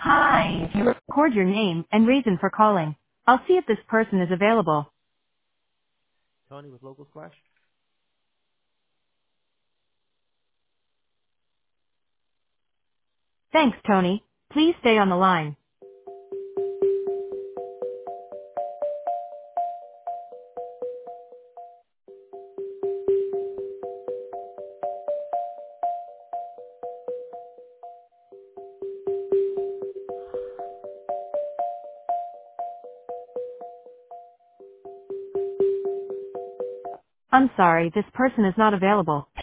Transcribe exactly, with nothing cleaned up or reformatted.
Hi, if you record your name and reason for calling, I'll see if this person is available. Tony with Local Squash. Thanks, Tony. Please stay on the line. I'm sorry, this person is not available.